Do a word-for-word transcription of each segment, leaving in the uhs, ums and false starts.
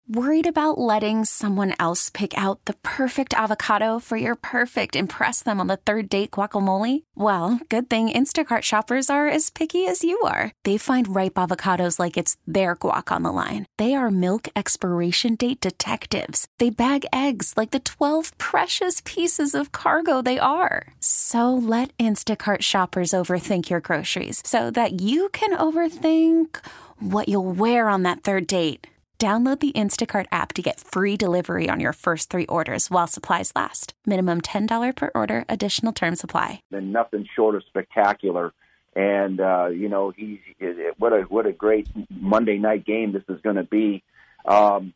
Worried about letting someone else pick out the perfect avocado for your perfect impress them on the third date guacamole? Well, good thing Instacart shoppers are as picky as you are. They find ripe avocados like it's their guac on the line. They are milk expiration date detectives. They bag eggs like the twelve precious pieces of cargo they are. So let Instacart shoppers overthink your groceries so that you can overthink what you'll wear on that third date. Download the Instacart app to get free delivery on your first three orders while supplies last. Minimum ten dollars per order. Additional terms apply. And nothing short of spectacular. And, uh, you know, he's what a what a great Monday night game this is going to be. Um,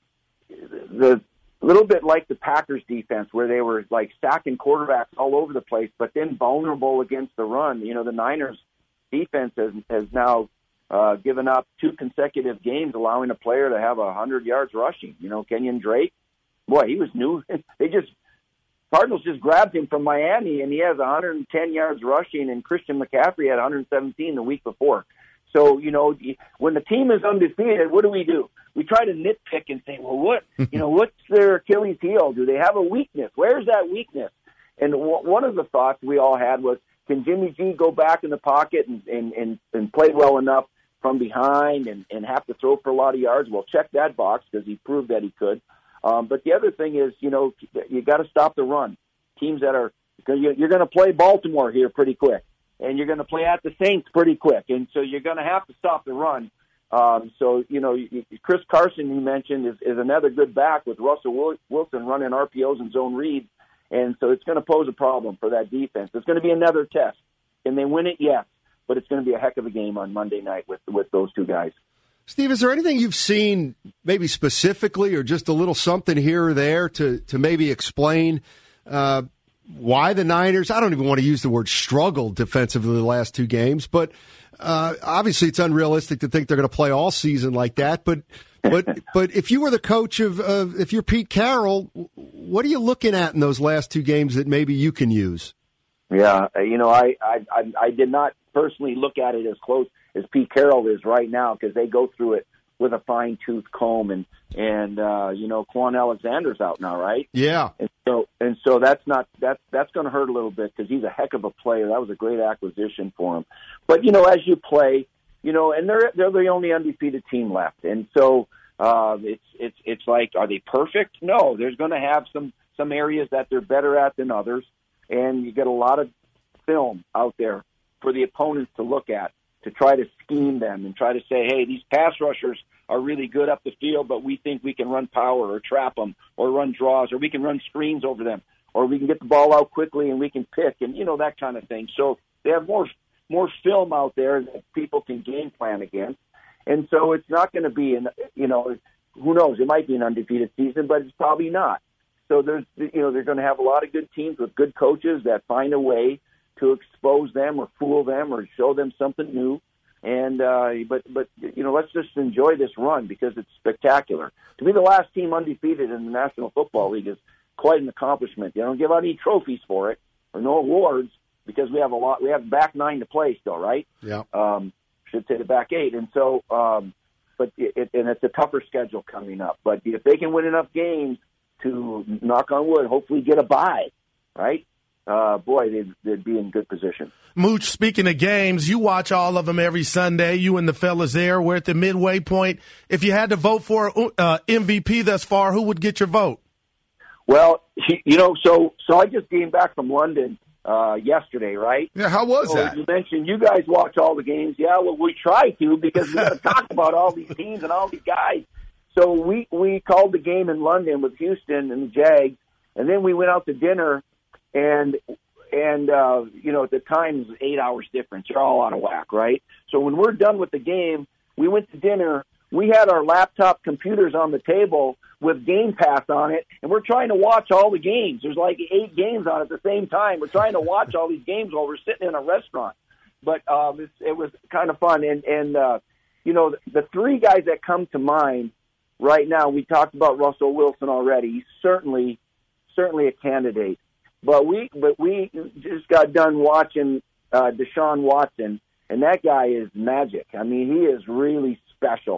the a little bit like the Packers defense where they were, like, stacking quarterbacks all over the place, but then vulnerable against the run. You know, the Niners defense has, has now Uh, given up two consecutive games, allowing a player to have a hundred yards rushing. You know, Kenyon Drake, boy, he was new. They just Cardinals just grabbed him from Miami, and he has one hundred ten yards rushing, and Christian McCaffrey had one hundred seventeen the week before. So, you know, when the team is undefeated, what do we do? We try to nitpick and say, well, what, you know, what's their Achilles heel? Do they have a weakness? Where's that weakness? And w- one of the thoughts we all had was, can Jimmy G go back in the pocket and, and, and, and play well enough from behind and, and have to throw for a lot of yards? Well, check that box because he proved that he could. Um, but the other thing is, you know, you got to stop the run. Teams that are you're going to play Baltimore here pretty quick, and you're going to play at the Saints pretty quick, and so you're going to have to stop the run. Um, so, you know, Chris Carson, you mentioned, is, is another good back with Russell Wilson running R P Os and zone reads, and so it's going to pose a problem for that defense. It's going to be another test. Can they win it? Yes. But it's going to be a heck of a game on Monday night with with those two guys. Steve, is there anything you've seen maybe specifically or just a little something here or there to, to maybe explain uh, why the Niners, I don't even want to use the word struggled defensively the last two games, but uh, obviously it's unrealistic to think they're going to play all season like that. But but but if you were the coach of, of, if you're Pete Carroll, what are you looking at in those last two games that maybe you can use? Yeah, you know, I, I, I, I did not personally look at it as close as Pete Carroll is right now because they go through it with a fine-tooth comb, and and uh, you know, Quan Alexander's out now, right? Yeah. And so and so that's not that's that's going to hurt a little bit because he's a heck of a player. That was a great acquisition for him. But you know, as you play, you know, and they're they're the only undefeated team left, and so uh, it's it's it's like, are they perfect? No, there's going to have some some areas that they're better at than others. And you get a lot of film out there for the opponents to look at to try to scheme them and try to say, hey, these pass rushers are really good up the field, but we think we can run power or trap them or run draws or we can run screens over them or we can get the ball out quickly and we can pick and, you know, that kind of thing. So they have more more film out there that people can game plan against. And so it's not going to be, an, you know, who knows, it might be an undefeated season, but it's probably not. So there's, you know, they're going to have a lot of good teams with good coaches that find a way to expose them or fool them or show them something new. And uh, but but you know, let's just enjoy this run because it's spectacular. To be the last team undefeated in the National Football League is quite an accomplishment. They don't give out any trophies for it or no awards because we have a lot. We have back nine to play still, right? Yeah. Um, should say the back eight, and so um, but it, and it's a tougher schedule coming up. But if they can win enough games to, knock on wood, hopefully get a bye, right? Uh, boy, they'd, they'd be in good position. Mooch, speaking of games, you watch all of them every Sunday. You and the fellas there. We're at the midway point. If you had to vote for uh, M V P thus far, who would get your vote? Well, you know, so so I just came back from London uh, yesterday, right? Yeah, how was so that? You mentioned you guys watch all the games. Yeah, well, we try to because we got to talk about all these teams and all these guys. So we, we called the game in London with Houston and the Jags, and then we went out to dinner, and, and uh, you know, at the time, it was eight hours difference. You're all out of whack, right? So when we're done with the game, we went to dinner. We had our laptop computers on the table with Game Pass on it, and we're trying to watch all the games. There's like eight games on at the same time. We're trying to watch all these games while we're sitting in a restaurant. But um, it, it was kind of fun. And, and uh, you know, the, the three guys that come to mind right now, we talked about Russell Wilson already. He's certainly, certainly a candidate. But we, but we just got done watching uh, Deshaun Watson, and that guy is magic. I mean, he is really special.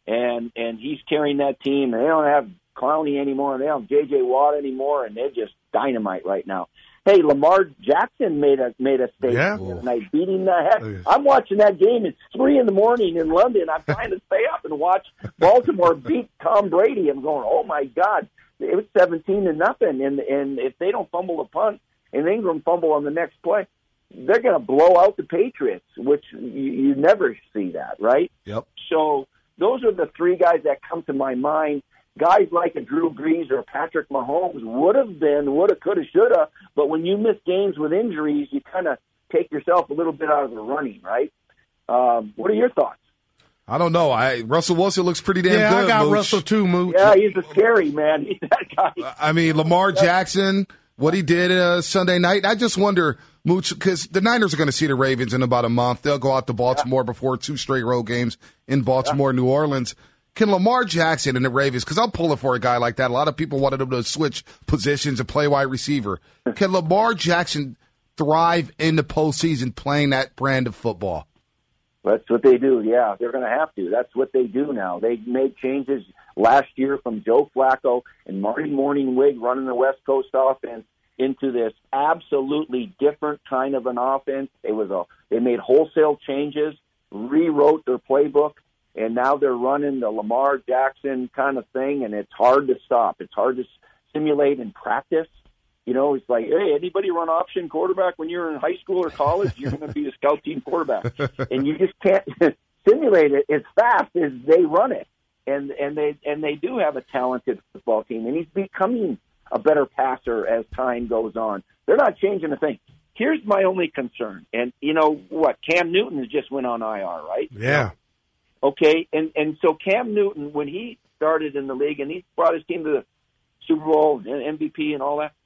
and and he's carrying that team. And they don't have Clowney anymore, and they don't have J J. Watt anymore, and they're just dynamite right now. Hey, Lamar Jackson made a made a statement yeah. the other night, beating the heck. I'm watching that game. It's three in the morning in London. I'm trying to stay up and watch Baltimore beat Tom Brady. I'm going, oh my God, it was seventeen to nothing. And and if they don't fumble the punt and Ingram fumble on the next play, they're going to blow out the Patriots, which you, you never see that, right? Yep. So those are the three guys that come to my mind. Guys like a Drew Brees or Patrick Mahomes would have been, would have, could have, should have, but when you miss games with injuries, you kind of take yourself a little bit out of the running, right? Um, what are your thoughts? I don't know. I Russell Wilson looks pretty damn yeah, good. Yeah, I got Mooch. Russell too, Mooch. Yeah, he's a scary man. He's that guy. I mean, Lamar Jackson, what he did uh, Sunday night, I just wonder, Mooch, because the Niners are going to see the Ravens in about a month. They'll go out to Baltimore yeah. before two straight road games in Baltimore, yeah. New Orleans. Can Lamar Jackson and the Ravens, because I'm pulling for a guy like that. A lot of people wanted him to switch positions and play wide receiver. Can Lamar Jackson thrive in the postseason playing that brand of football? That's what they do, yeah. They're going to have to. That's what they do now. They made changes last year from Joe Flacco and Marty Morningwig running the West Coast offense into this absolutely different kind of an offense. It was a, they made wholesale changes, rewrote their playbook, and now they're running the Lamar Jackson kind of thing, and it's hard to stop. It's hard to simulate in practice. You know, it's like, hey, anybody run option quarterback when you're in high school or college? You're going to be a scout team quarterback. And you just can't simulate it as fast as they run it. And and they and they do have a talented football team, and he's becoming a better passer as time goes on. They're not changing a thing. Here's my only concern. And, you know, what, Cam Newton has just went on I R, right? Yeah. Okay, and, and so Cam Newton, when he started in the league and he brought his team to the Super Bowl and M V P and all that,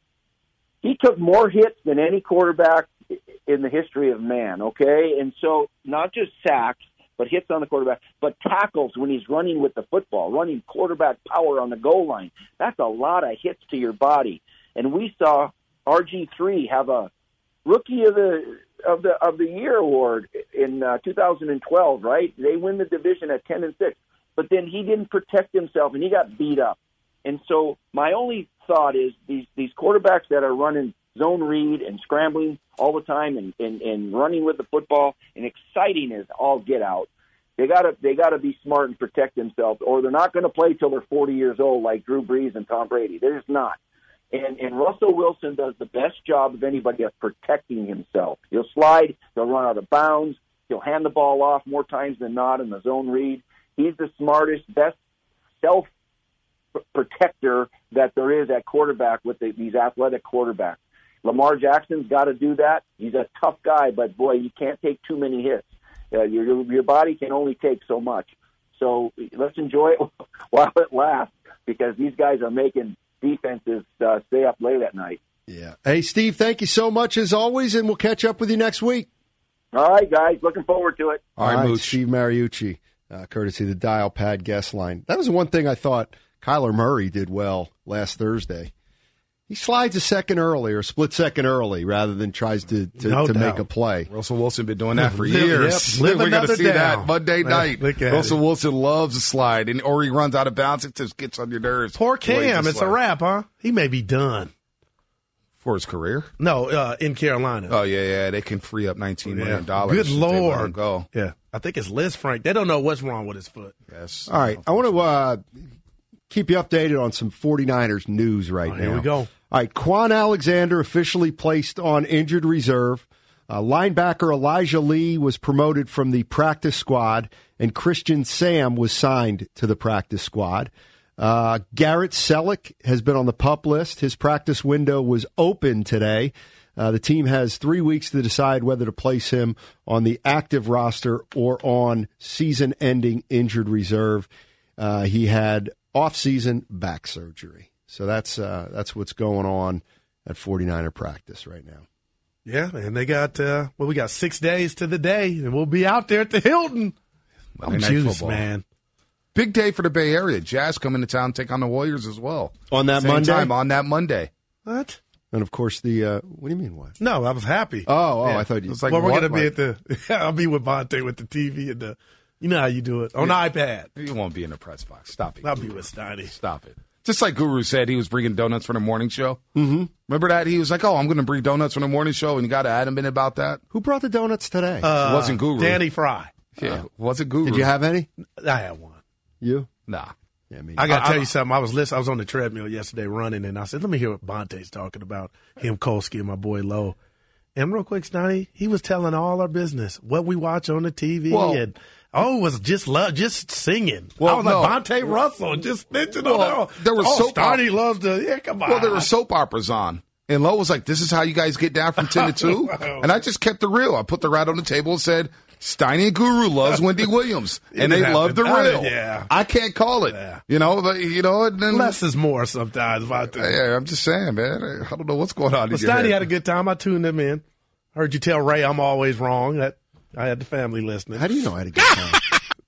he took more hits than any quarterback in the history of man, okay? And so not just sacks, but hits on the quarterback, but tackles when he's running with the football, running quarterback power on the goal line. That's a lot of hits to your body. And we saw R G three have a Rookie of the of the of the Year award in uh, two thousand twelve, right? They win the division at ten and six, but then he didn't protect himself and he got beat up. And so my only thought is these these quarterbacks that are running zone read and scrambling all the time and, and, and running with the football and exciting as all get out. They gotta they gotta be smart and protect themselves, or they're not going to play till they're forty years old like Drew Brees and Tom Brady. They're just not. And, and Russell Wilson does the best job of anybody of protecting himself. He'll slide, he'll run out of bounds, he'll hand the ball off more times than not in the zone read. He's the smartest, best self-protector that there is at quarterback with the, these athletic quarterbacks. Lamar Jackson's got to do that. He's a tough guy, but, boy, you can't take too many hits. Uh, your, your body can only take so much. So let's enjoy it while it lasts, because these guys are making defenses uh, stay up late at night. Yeah. Hey, Steve, thank you so much as always, and we'll catch up with you next week. All right, guys. Looking forward to it. All, All right, Mooch. Steve Mariucci, uh, courtesy of the Dial Pad guest line. That was the one thing I thought Kyler Murray did well last Thursday. He slides a second early or a split second early rather than tries to, to, no to doubt. make a play. Russell Wilson been doing that for years. Yep. Live We're going to see down. that Monday night. Russell it. Wilson loves a slide, and or he runs out of bounds. It just gets on your nerves. Poor Cam. It's a wrap, huh? He may be done. For his career? No, uh, in Carolina. Oh, yeah, yeah. They can free up nineteen million dollars. Good Lord. Go. Yeah. I think it's Liz Frank. They don't know what's wrong with his foot. Yes. All right. I want to uh, keep you updated on some 49ers news right oh, now. Here we go. All right, Quan Alexander officially placed on injured reserve. Uh, linebacker Elijah Lee was promoted from the practice squad, and Christian Sam was signed to the practice squad. Uh, Garrett Selleck has been on the PUP list. His practice window was open today. Uh, the team has three weeks to decide whether to place him on the active roster or on season-ending injured reserve. Uh, he had off-season back surgery. So that's uh, that's what's going on at 49er practice right now. Yeah, and they got, uh, well, we got six days to the day, and we'll be out there at the Hilton. I'm juiced, man. Big day for the Bay Area. Jazz coming to town, take on the Warriors as well. On that Same Monday? time, on that Monday. What? And, of course, the uh, – what do you mean what? No, I was happy. Oh, oh, yeah. I thought you – It's like, well, we're going to be like, at the – I'll be with Bonte with the T V and the You know how you do it on Yeah. iPad. You won't be in the press box. Stop it. I'll be with Steiny. Stop it. Just like Guru said, he was bringing donuts for the morning show. Mm-hmm. Remember that? He was like, oh, I'm going to bring donuts for the morning show, and you got adamant about that. Who brought the donuts today? Uh, it wasn't Guru. Danny Fry. Yeah, it wasn't Guru. Did you have any? I had one. You? Nah. Yeah, me. I got to I- tell I- you something. I was listening. I was on the treadmill yesterday running, and I said, let me hear what Bonte's talking about, him, Kolsky, and my boy Lowe. And real quick, Snotty, he was telling all our business, what we watch on the T V, Well- and oh, it was just love, just singing. Well, I was no. like, Bonte Russell, just mentioned Well, all there was oh, soap Snotty loves to, yeah, come on. Well, there were soap operas on. And Lowe was like, this is how you guys get down from ten to two? And I just kept the real. I put the rat on the table and said, Steiny and Guru loves Wendy Williams. And they didn't have love to- the I real. didn't- yeah. I can't call it. Yeah. You know, but, you know, and then, Less is more sometimes. Bonte. yeah, I'm just saying, man. I don't know what's going on. But in your Steiny head. had a good time. I tuned him in. Heard you tell Ray I'm always wrong. That I had the family listening. How do you know I had a good time?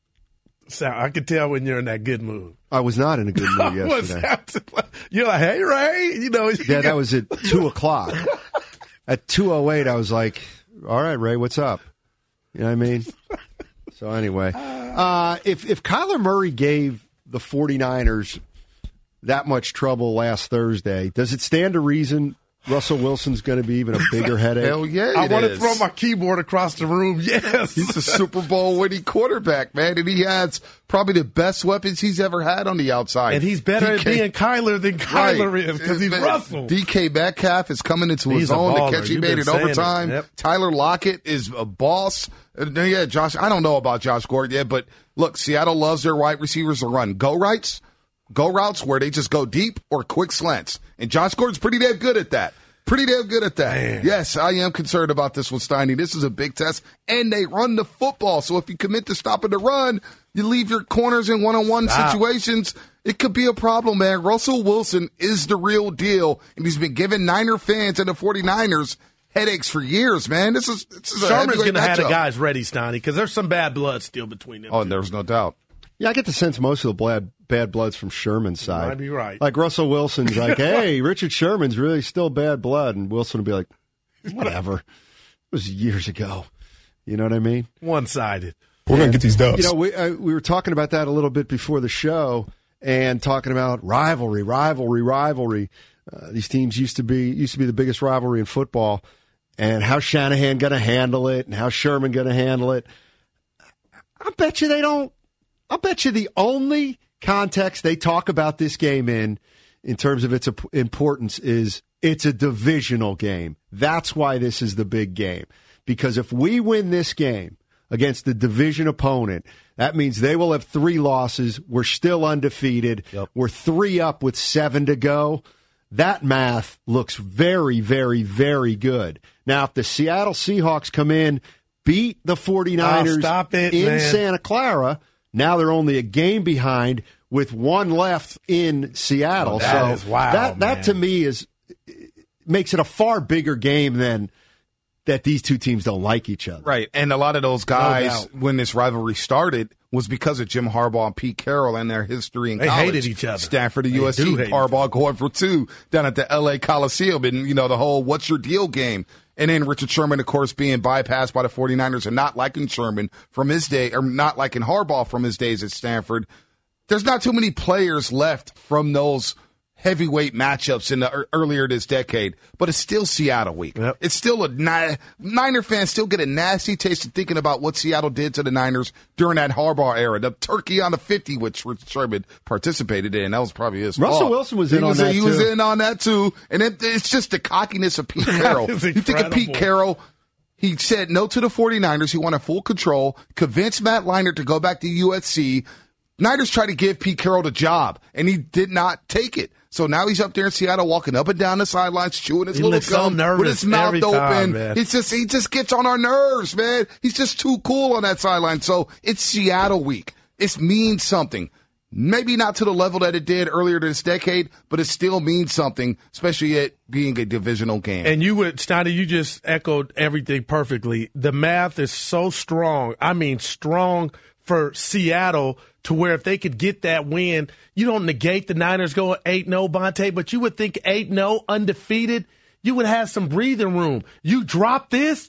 So I could tell when you're in that good mood. I was not in a good mood What's yesterday. that? You're like, hey, Ray. You know. Yeah, that was at two o'clock. At two oh eight, I was like, all right, Ray, what's up? You know what I mean? So anyway, uh, if, if Kyler Murray gave the 49ers that much trouble last Thursday, does it stand to reason Russell Wilson's going to be even a bigger headache? Hell yeah, I it want to is. throw my keyboard across the room. Yes. He's a Super Bowl winning quarterback, man, and he has probably the best weapons he's ever had on the outside. And he's better D K at being Kyler than Kyler Right. is because he's Man, Russell. D K Metcalf is coming into He's his a own. The baller. catch he You've made been in saying it. overtime. Yep. Tyler Lockett is a boss. Uh, yeah, Josh. I don't know about Josh Gordon yet, but look, Seattle loves their wide receivers to run go rights, go routes where they just go deep or quick slants, and Josh Gordon's pretty damn good at that. Pretty damn good at that. Man. Yes, I am concerned about this with Steiny. This is a big test, and they run the football. So if you commit to stopping the run, you leave your corners in one-on-one Stop. situations. It could be a problem, man. Russell Wilson is the real deal, and he's been giving Niner fans and the 49ers headaches for years, man. This is, this is a Sherman's heavyweight going to have the matchup. guys ready, Steiny, because there's some bad blood still between them. Oh, two. there's no doubt. Yeah, I get the sense most of the bad, bad blood's from Sherman's side. might be right. Like Russell Wilson's like, hey, Richard Sherman's really still bad blood. And Wilson will be like, whatever. It was years ago. You know what I mean? One-sided. We're going to get these dubs. You know, we, uh, we were talking about that a little bit before the show and talking about rivalry, rivalry, rivalry. Uh, these teams used to be used to be the biggest rivalry in football. And how's Shanahan going to handle it and how's Sherman going to handle it? I bet you they don't. I bet you the only context they talk about this game in, in terms of its importance, is it's a divisional game. That's why this is the big game. Because if we win this game against the division opponent, that means they will have three losses. We're still undefeated. Yep. We're three up with seven to go. That math looks very, very, very good. Now, if the Seattle Seahawks come in, beat the 49ers Oh, stop it, in man. Santa Clara, now they're only a game behind with one left in Seattle. Oh, that so is wild, that that man. to me is makes it a far bigger game than that these two teams don't like each other. Right, and a lot of those guys, doubt. when this rivalry started, was because of Jim Harbaugh and Pete Carroll and their history in They college. hated each other. Stanford and They U S C. do hate each Harbaugh going for two down at the L A Coliseum, and you know the whole "what's your deal" game. And then Richard Sherman, of course, being bypassed by the 49ers and not liking Sherman from his day, or not liking Harbaugh from his days at Stanford. There's not too many players left from those heavyweight matchups in the er, earlier this decade, but it's still Seattle week. Yep. It's still a ni- Niner fans still get a nasty taste of thinking about what Seattle did to the Niners during that Harbaugh era. The turkey on the fifty, which Richard Sherman participated in, that was probably his Russell fault. Wilson was he in on was, that, He was too. in on that too, and it, it's just the cockiness of Pete Carroll. is You think of Pete incredible. Carroll. He said no to the 49ers. He wanted full control, convinced Matt Leinart to go back to U S C. Niners tried to give Pete Carroll the job, and he did not take it. So now he's up there in Seattle, walking up and down the sidelines, chewing his He little looks so gum nervous with his mouth every open. time, man. He's just he just gets on our nerves, man. He's just too cool on that sideline. So it's Seattle week. It means something. Maybe not to the level that it did earlier this decade, but it still means something, especially it being a divisional game. And you would, Steiner, you just echoed everything perfectly. The math is so strong. I mean, strong for Seattle to where if they could get that win, you don't negate the Niners going eight and oh, Bonte, but you would think eight and oh, undefeated, you would have some breathing room. You drop this,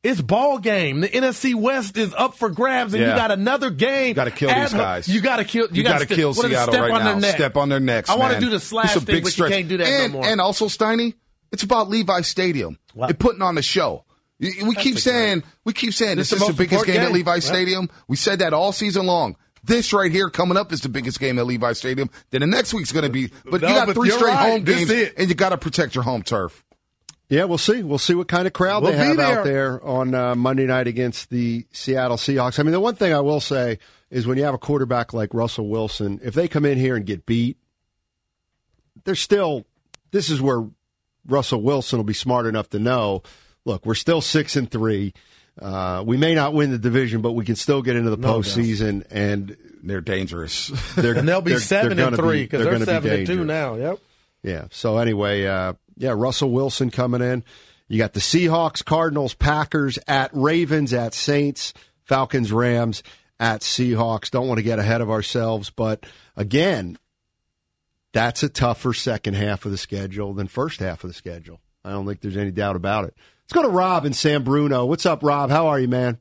It's ball game. The N F C West is up for grabs, and Yeah. you got another game. You got to kill these guys. You got to kill. You, You got to st- kill what is it, Seattle step right on now. Their neck. Step on their necks. I want to man. do the slash It's a thing, big but stretch. you can't do that and, no more. And also, Steiny, it's about Levi Stadium. What? They're putting on a show. We keep saying, we keep saying, This this is is the the most biggest important game at game. Levi Yep. Stadium. We said that all season long. This right here coming up is the biggest game at Levi Stadium. Then the next week's going to be, but No, you got but three you're straight right. home This games, is it. and you got to protect your home turf. Yeah, we'll see. We'll see what kind of crowd We'll they be have there. out there on uh, Monday night against the Seattle Seahawks. I mean, the one thing I will say is when you have a quarterback like Russell Wilson, if they come in here and get beat, they're still – this is where Russell Wilson will be smart enough to know, look, we're still six and three. Uh, we may not win the division, but we can still get into the No postseason, and They're dangerous. they're and they'll be they're, seven they're and gonna three be- because they're they're, gonna be seven and two dangerous. now. Yep. Yeah. So anyway, uh, yeah, Russell Wilson coming in. You got the Seahawks, Cardinals, Packers, at Ravens, at Saints, Falcons, Rams, at Seahawks. Don't want to get ahead of ourselves, but again, that's a tougher second half of the schedule than first half of the schedule. I don't think there's any doubt about it. Let's go to Rob in San Bruno. What's up, Rob? How are you, man?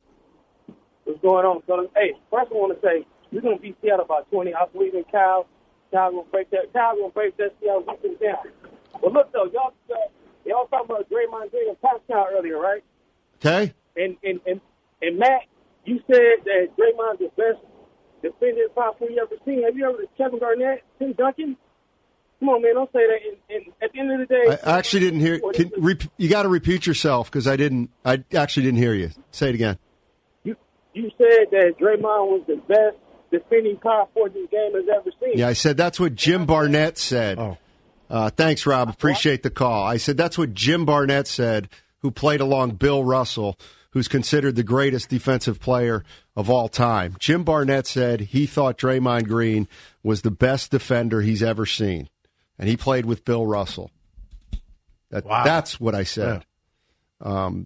What's going on? So, hey, first I want to say we're going to beat Seattle by twenty. I believe in Kyle. Kyle going to break that. Kyle going to break that Seattle defense down. But look though, y'all uh, y'all talking about Draymond Green and Pascal earlier, right? Okay. And and and and Matt, you said that Draymond's the best defender probably you ever seen. Have you ever heard of Kevin Garnett, Tim Duncan? Come on, man, don't say that. And, and at the end of the day, I actually didn't hear. Can, rep, you got to repeat yourself because I didn't. I actually didn't hear you. Say it again. You you said that Draymond was the best defending power forward this game has ever seen. Yeah, I said that's what Jim Barnett said. Oh. Uh, thanks, Rob. Appreciate the call. I said that's what Jim Barnett said, who played along Bill Russell, who's considered the greatest defensive player of all time. Jim Barnett said he thought Draymond Green was the best defender he's ever seen, and he played with Bill Russell. That, Wow. That's what I said. Yeah. Um,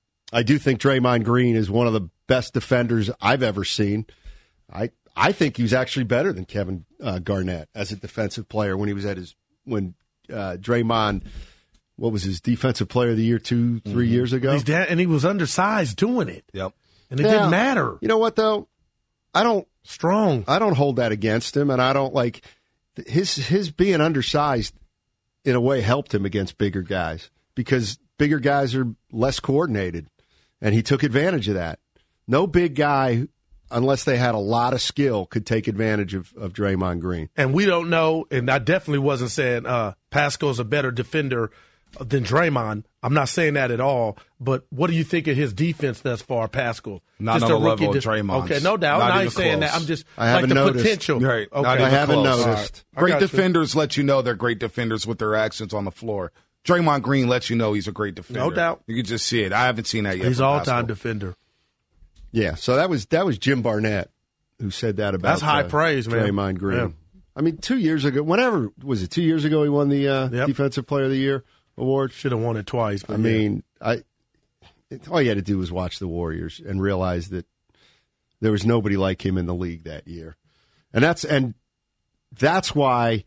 I do think Draymond Green is one of the best defenders I've ever seen. I I think he was actually better than Kevin uh, Garnett as a defensive player when he was at his when uh, Draymond, what was his defensive player of the year two three mm-hmm. years ago? He's da- and he was undersized doing it. Yep. And it yeah. didn't matter. You know what though? I don't strong. I don't hold that against him, and I don't like his his being undersized. In a way, helped him against bigger guys because bigger guys are less coordinated, and he took advantage of that. No big guy, unless they had a lot of skill, could take advantage of, of Draymond Green. And we don't know, and I definitely wasn't saying uh, Pascal's a better defender than Draymond. I'm not saying that at all. But what do you think of his defense thus far, Pascal? Not just on a the level rookie of de- Draymond's. Okay, no doubt. Not I even ain't saying close. that. I'm just I like haven't the noticed. potential. Right. Okay. Not even I haven't close. noticed. I Great got you. defenders let you know they're great defenders with their actions on the floor. Draymond Green lets you know he's a great defender. No doubt. You can just see it. I haven't seen that yet. He's from all Pascal. time defender. Yeah, so that was that was Jim Barnett who said that about That's high uh, praise, man. Draymond Green. Yeah. I mean, two years ago, whenever was it? Two years ago, he won the uh, Yep. Defensive Player of the Year award. Should have won it twice. But I mean, I it, all you had to do was watch the Warriors and realize that there was nobody like him in the league that year, and that's and that's why,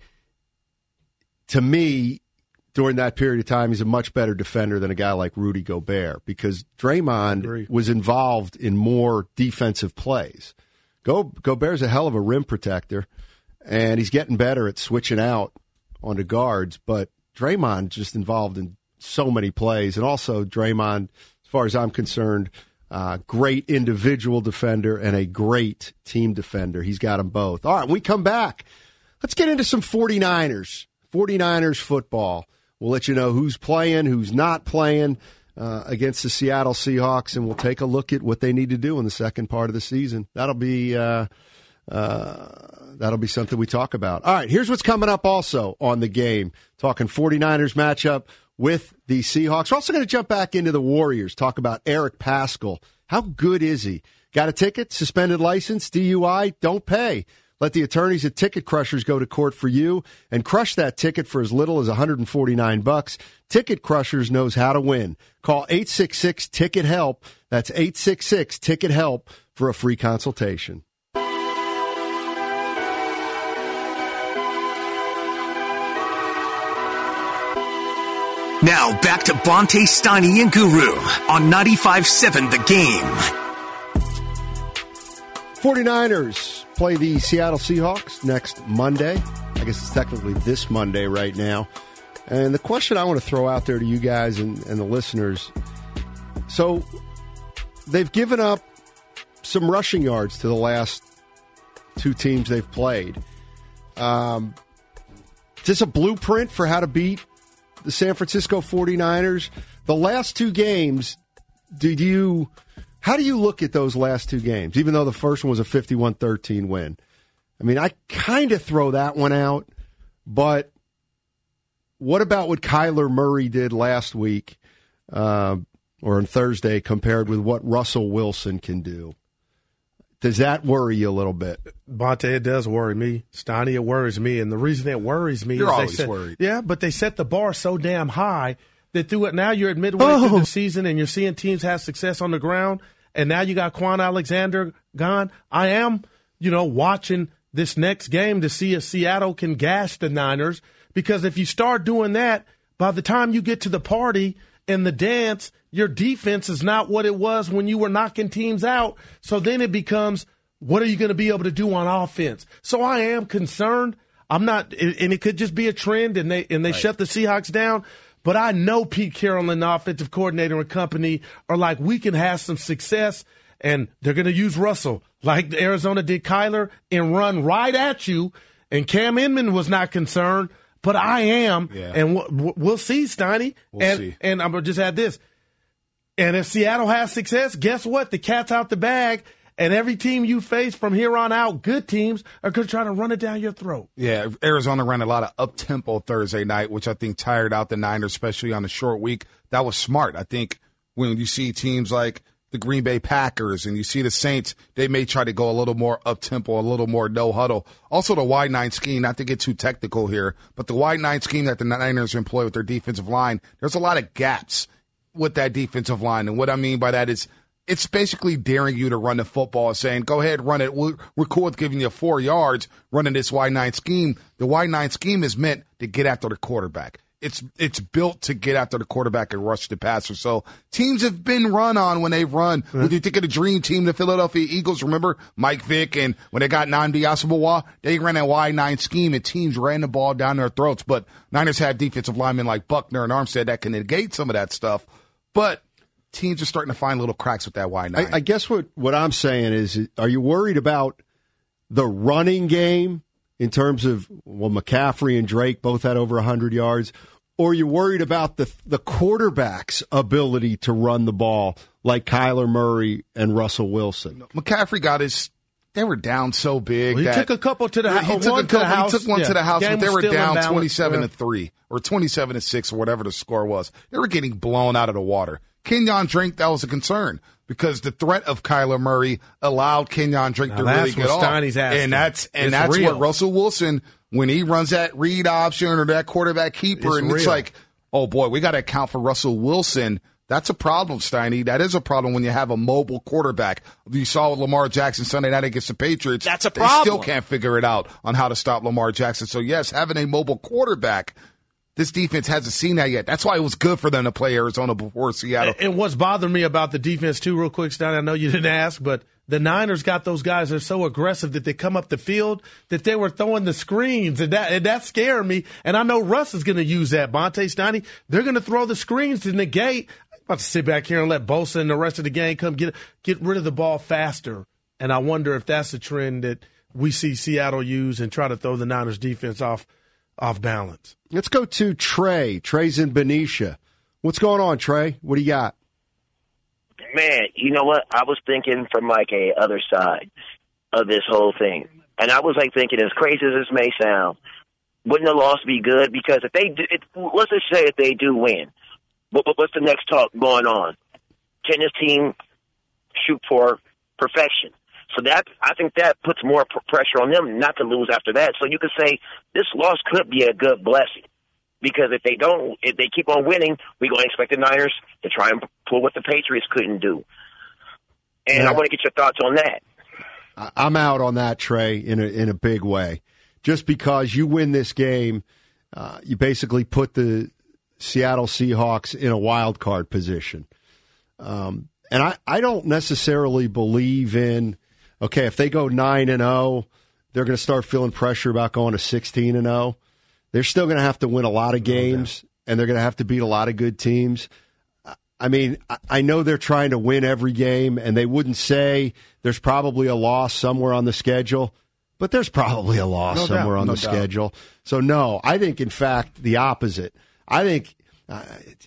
to me, during that period of time, he's a much better defender than a guy like Rudy Gobert because Draymond Agree. was involved in more defensive plays. Go Gobert's a hell of a rim protector, and he's getting better at switching out onto guards, but Draymond just involved in so many plays, and also Draymond, as far as I'm concerned, uh, great individual defender and a great team defender. He's got them both. All right, when we come back, let's get into some 49ers, 49ers football. We'll let you know who's playing, who's not playing uh, against the Seattle Seahawks, and we'll take a look at what they need to do in the second part of the season. That'll be uh, uh, that'll be something we talk about. All right, here's what's coming up also on the game. Talking 49ers matchup with the Seahawks. We're also going to jump back into the Warriors, talk about Eric Paschal. How good is he? Got a ticket, suspended license, D U I, don't pay. Let the attorneys at Ticket Crushers go to court for you and crush that ticket for as little as one hundred forty-nine bucks. Ticket Crushers knows how to win. Call eight six six, ticket help. That's eight six six, ticket help for a free consultation. Now back to Bonte, Steiny, and Guru on ninety-five point seven The Game. 49ers play the Seattle Seahawks next Monday. I guess it's technically this Monday right now. And the question I want to throw out there to you guys and, and the listeners, so they've given up some rushing yards to the last two teams they've played. Um, is this a blueprint for how to beat the San Francisco 49ers? The last two games, did you... How do you look at those last two games, even though the first one was a fifty-one thirteen win? I mean, I kind of throw that one out, but what about what Kyler Murray did last week uh, or on Thursday compared with what Russell Wilson can do? Does that worry you a little bit? Bonte, it does worry me. Steiny, it worries me. And the reason it worries me You're is always they set, worried. Yeah, but they set the bar so damn high that through it now you're at midway Oh. through the season and you're seeing teams have success on the ground. And now you got Quan Alexander gone. I am, you know, watching this next game to see if Seattle can gash the Niners. Because if you start doing that, by the time you get to the party and the dance, your defense is not what it was when you were knocking teams out. So then it becomes, what are you going to be able to do on offense? So I am concerned. I'm not, and it could just be a trend, and they and they right. shut the Seahawks down. But I know Pete Carroll and the offensive coordinator and company are like, we can have some success, and they're going to use Russell like Arizona did Kyler and run right at you. And Cam Inman was not concerned, but I am. Yeah. And w- we'll see, Steiny. We'll and, see. And I'm going to just add this. And if Seattle has success, guess what? The cat's out the bag. And every team you face from here on out, good teams, are going to try to run it down your throat. Yeah, Arizona ran a lot of up-tempo Thursday night, which I think tired out the Niners, especially on a short week. That was smart. I think when you see teams like the Green Bay Packers and you see the Saints, they may try to go a little more up-tempo, a little more no-huddle. Also, the wide nine scheme, not to get too technical here, but the wide nine scheme that the Niners employ with their defensive line, there's a lot of gaps with that defensive line. And what I mean by that is it's basically daring you to run the football, saying, go ahead, run it. We're, we're cool with giving you four yards running this wide nine scheme. The wide nine scheme is meant to get after the quarterback. It's it's built to get after the quarterback and rush the passer. So teams have been run on when they've run. Mm-hmm. When you think of the dream team, the Philadelphia Eagles, remember Mike Vick, and when they got Nnamdi Asomugha, they ran a wide nine scheme and teams ran the ball down their throats. But Niners have defensive linemen like Buckner and Armstead that can negate some of that stuff. But teams are starting to find little cracks with that wide nine. I, I guess what, what I'm saying is, are you worried about the running game in terms of, well, McCaffrey and Drake both had over one hundred yards, or are you worried about the the quarterback's ability to run the ball like Kyler Murray and Russell Wilson? McCaffrey got his – they were down so big. Well, he that took a couple to the, he one took a to couple, the house. He took one yeah. to the house, Game but they were down twenty-seven yeah. to three or twenty-seven to six or whatever the score was. They were getting blown out of the water. Kenyon Drake, that was a concern because the threat of Kyler Murray allowed Kenyon Drake now to really get off. Steiny's asking. And that's and it's that's real. what Russell Wilson, when he runs that read option or that quarterback keeper, it's and real. it's like, oh boy, we got to account for Russell Wilson. That's a problem, Steiny. That is a problem when you have a mobile quarterback. You saw with Lamar Jackson Sunday night against the Patriots. That's a They problem. still can't figure it out on how to stop Lamar Jackson. So yes, having a mobile quarterback, this defense hasn't seen that yet. That's why it was good for them to play Arizona before Seattle. And what's bothering me about the defense, too, real quick, Stein, I know you didn't ask, but the Niners got those guys that are so aggressive that they come up the field that they were throwing the screens, and that and that scared me. And I know Russ is going to use that. Bonte, Steiny, they're going to throw the screens to negate. I'm about to sit back here and let Bosa and the rest of the game come get get rid of the ball faster. And I wonder if that's a trend that we see Seattle use and try to throw the Niners defense off off balance. Let's go to Trey. Trey's in Benicia. What's going on, Trey? What do you got? Man, you know what? I was thinking from like a other side of this whole thing. And I was like thinking, as crazy as this may sound, wouldn't the loss be good? Because if they do, it, let's just say if they do win, what, what's the next talk going on? Can this team shoot for perfection? So that I think that puts more pr- pressure on them not to lose after that. So you could say this loss could be a good blessing. Because if they don't, if they keep on winning, we're going to expect the Niners to try and pull what the Patriots couldn't do. And yeah. I want to get your thoughts on that. I'm out on that, Trey, in a in a big way. Just because you win this game, uh, you basically put the Seattle Seahawks in a wild card position. Um, and I, I don't necessarily believe in, okay, if they go nine and oh, they're going to start feeling pressure about going to sixteen and oh. They're still going to have to win a lot of games, and they're going to have to beat a lot of good teams. I mean, I know they're trying to win every game, and they wouldn't say there's probably a loss somewhere on the schedule, but there's probably a loss no somewhere doubt, on no the doubt. schedule. So, no, I think, in fact, the opposite. I think uh,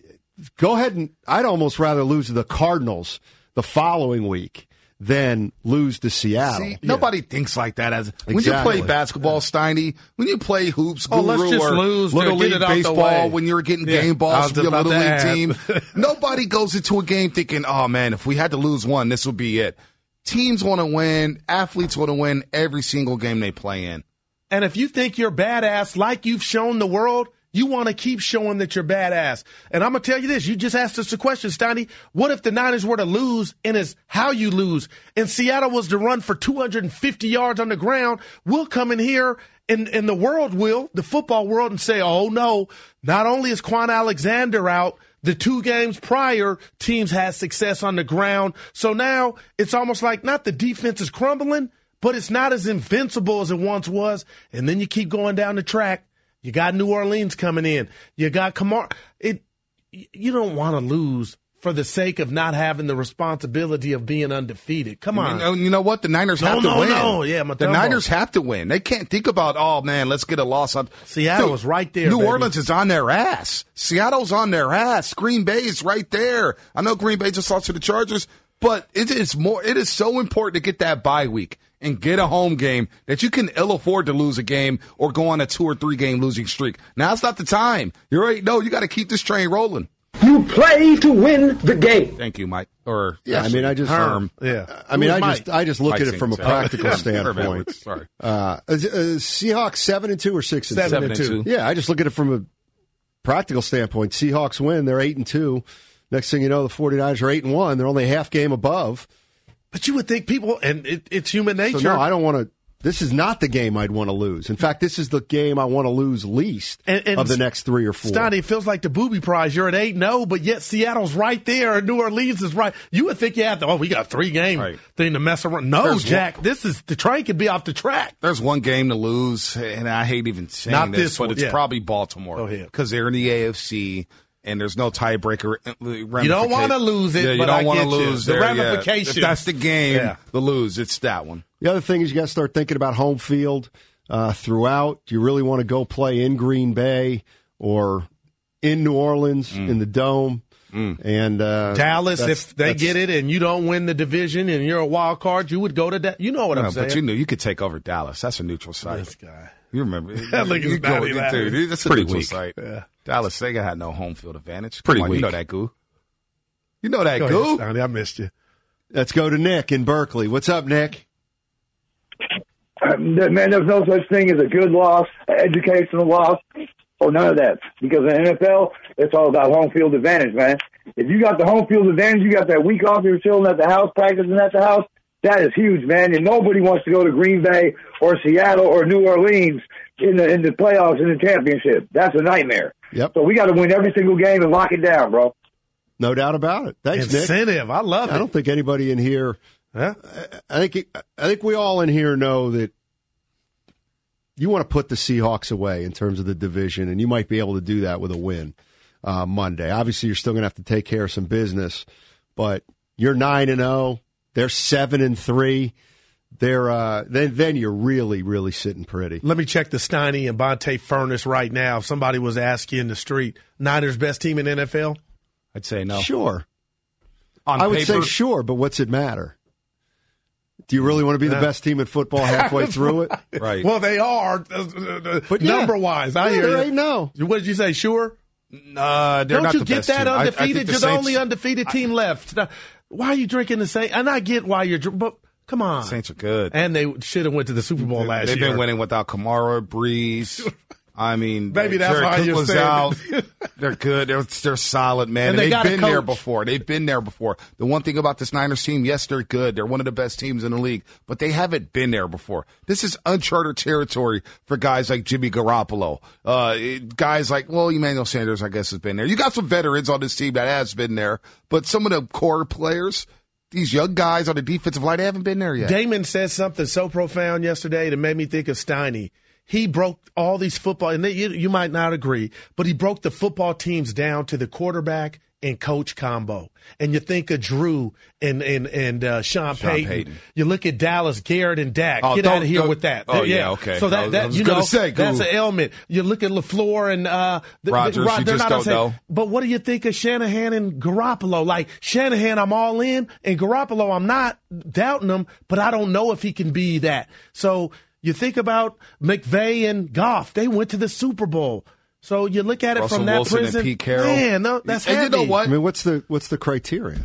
go ahead and I'd almost rather lose to the Cardinals the following week than lose to Seattle. See, nobody thinks like that. As when Exactly. you play basketball, Steiny, when you play hoops, Oh, guru, let's just or lose, little dude. Get league it out the baseball, way. when you're getting Yeah, game I balls was with your about little to league add. team, nobody goes into a game thinking, "Oh man, if we had to lose one, this would be it." Teams want to win. Athletes want to win every single game they play in. And if you think you're badass like you've shown the world, you want to keep showing that you're badass. And I'm going to tell you this. You just asked us a question, Steiny. What if the Niners were to lose, and it's how you lose, and Seattle was to run for two hundred fifty yards on the ground? We'll come in here, and, and the world will, the football world, and say, oh, no, not only is Quan Alexander out, the two games prior, teams had success on the ground. So now it's almost like not the defense is crumbling, but it's not as invincible as it once was. And then you keep going down the track. You got New Orleans coming in. You got Kamara. It, you don't want to lose for the sake of not having the responsibility of being undefeated. Come on. You know, you know what? The Niners No, have to no, win. no. Yeah, my the thumb Niners ball. have to win. They can't think about, oh, man, let's get a loss. On Seattle Dude, was right there, New baby. Orleans is on their ass. Seattle's on their ass. Green Bay's right there. I know Green Bay just lost to the Chargers, but it is more. It is so important to get that bye week and get a home game that you can ill afford to lose a game or go on a two or three game losing streak. Now's not the time. You're right. No, you got to keep this train rolling. You play to win the game. Thank you, Mike. Or Yeah, I mean, I just, Herm. Yeah. I mean, Who I was just, Mike? I just look Mike at it from a Singleton. practical Herm standpoint. Edwards, sorry. Uh, is, is Seahawks seven and two or six and Seven Seven and and two. two. Yeah, I just look at it from a practical standpoint. Seahawks win; they're eight and two. Next thing you know, the 49ers are eight and one. They're only a half game above. But you would think people, and it, it's human nature. So no, I don't want to. This is not the game I'd want to lose. In fact, this is the game I want to lose least And- and of the next three or four. Stoney, it feels like the booby prize. You're at eight and oh, but yet Seattle's right there and New Orleans is right. You would think you have to, oh, we got a three game Right. thing to mess around. No, There's Jack, this is, the train could be off the track. There's one game to lose, and I hate even saying Not this, this but one, it's yeah. probably Baltimore. Go ahead. Because they're in the A F C, and there's no tiebreaker. You don't want to lose it, Yeah, you but don't I want to get you. lose The there, yeah. ramifications. If that's the game, Yeah. the lose, it's that one. The other thing is you got to start thinking about home field uh, throughout. Do you really want to go play in Green Bay or in New Orleans Mm. in the Dome? And uh, Dallas, that's- if they that's- get it and you don't win the division and you're a wild card, you would go to that. You know what No, I'm saying? but you knew you could take over Dallas. That's a neutral site. This guy. You remember? Look at you his go- body laughing. dude, that's a Pretty neutral weak. site. Yeah. Dallas, they had no home field advantage. Pretty Come on, You weak. know that, Goo. You know that, Go Goo. ahead, Stoney, I missed you. Let's go to Nick in Berkeley. What's up, Nick? Um, man, there's no such thing as a good loss, educational loss, or none of that. Because in the N F L, it's all about home field advantage, man. If you got the home field advantage, you got that week off, you're chilling at the house, practicing at the house, that is huge, man. And nobody wants to go to Green Bay or Seattle or New Orleans in the in the playoffs in the championship. That's a nightmare. Yep. So we got to win every single game and lock it down, bro. No doubt about it. Thanks, Nick. Incentive. I love I it. don't think anybody in here. Huh? I think I think we all in here know that you want to put the Seahawks away in terms of the division, and you might be able to do that with a win uh, Monday. Obviously, you're still going to have to take care of some business, but you're nine and zero. They're seven and three. They're uh, then then you're really really sitting pretty. Let me check the Steiny and Bonte furnace right now. If somebody was asking you in the street, Niners best team in N F L? I'd say no. Sure, On I would paper, say sure, but what's it matter? Do you really want to be the Yeah. best team in football halfway through it? right. Well, they are uh, But yeah. number wise. I Yeah, hear they're you. eight and oh. What did you say? Sure. Uh, they're Don't not you the get best that team. I- I think undefeated? the You're the Saints- only undefeated team left. Now, why are you drinking the Saints? And I get why you're drinking, but come on. Saints are good. And they should have went to the Super Bowl last They've year. been winning without Kamara, Breeze. I mean, Maybe that's Jared why Cook you're was saying out. it. They're good. They're, they're solid, man. And they and got a they've been there coach. before. They've been there before. The one thing about this Niners team, yes, they're good. They're one of the best teams in the league, but they haven't been there before. This is uncharted territory for guys like Jimmy Garoppolo. Uh, guys like, well, Emmanuel Sanders, I guess, has been there. You got some veterans on this team that has been there, but some of the core players, these young guys on the defensive line, they haven't been there yet. Damon said something so profound yesterday that made me think of Steiny. He broke all these football, and they, you, you might not agree, but he broke the football teams down to the quarterback and coach combo. And you think of Drew and and and uh, Sean, Sean Payton. Payton. You look at Dallas, Garrett, and Dak. Oh, Get out don't- of here don't- with that. oh, yeah, okay. So I that, was- that I was you gonna know, say, that's Guru. an element. You look at LaFleur and uh, the, Rodgers, the, you they're just not don't saying- know. But what do you think of Shanahan and Garoppolo? Like Shanahan, I'm all in, and Garoppolo, I'm not doubting him, but I don't know if he can be that. So you think about McVay and Goff. They went to the Super Bowl. So you look at it Russell from that Wilson and prison. Pete Carroll. Man, no, that's And you heavy. know what? I mean, what's the what's the criteria?